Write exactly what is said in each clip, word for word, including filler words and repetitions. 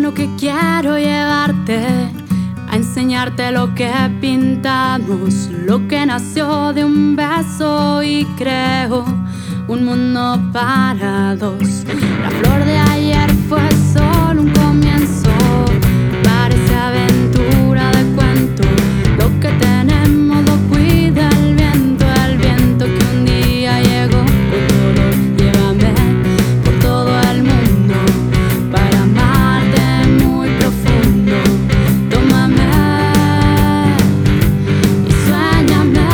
mano que quiero llevarte a enseñarte lo que pintamos, lo que nació de un beso y creo un mundo para dos. La flor de ayer fue solo un comienzo, parece aventura de cuento. Lo que tenemos lo cuida el viento, el viento que un día llegó con dolor. Llévame por todo el mundo para amarte muy profundo. Tómame y suéñame.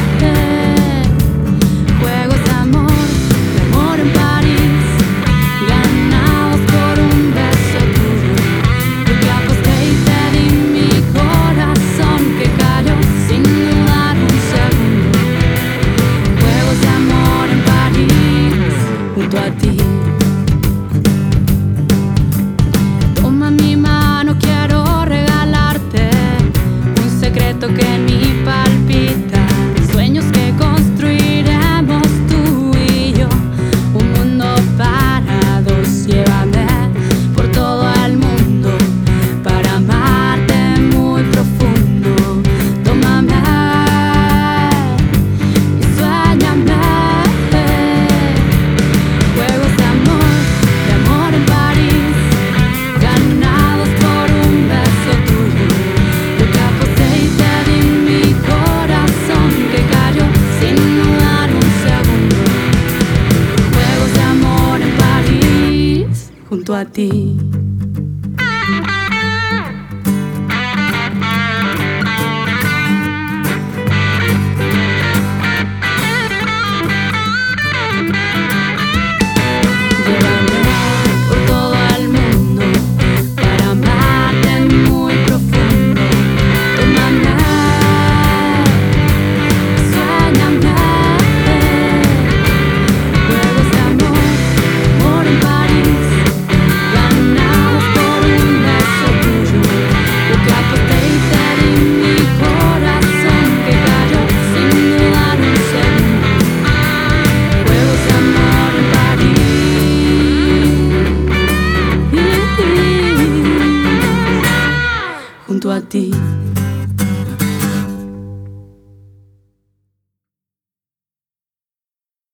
Juegos de amor, de amor en París, ganados por un beso tuyo. Yo que aposté y te di mi corazón que cayó sin dudar un segundo. Juegos de amor en París, junto a ti. Toma mi mano, quiero regalarte un secreto que en mí palpita. Sueños que construiremos tú y yo, un mundo para dos. Llévame por todo el mundo para amarte muy profundo. Tómame y suéñame. Juegos de amor, de amor en París, ganados por un beso tuyo. Yo que aposté y te di mi corazón que cayó sin dudar un segundo. Juegos de amor en París, junto a ti.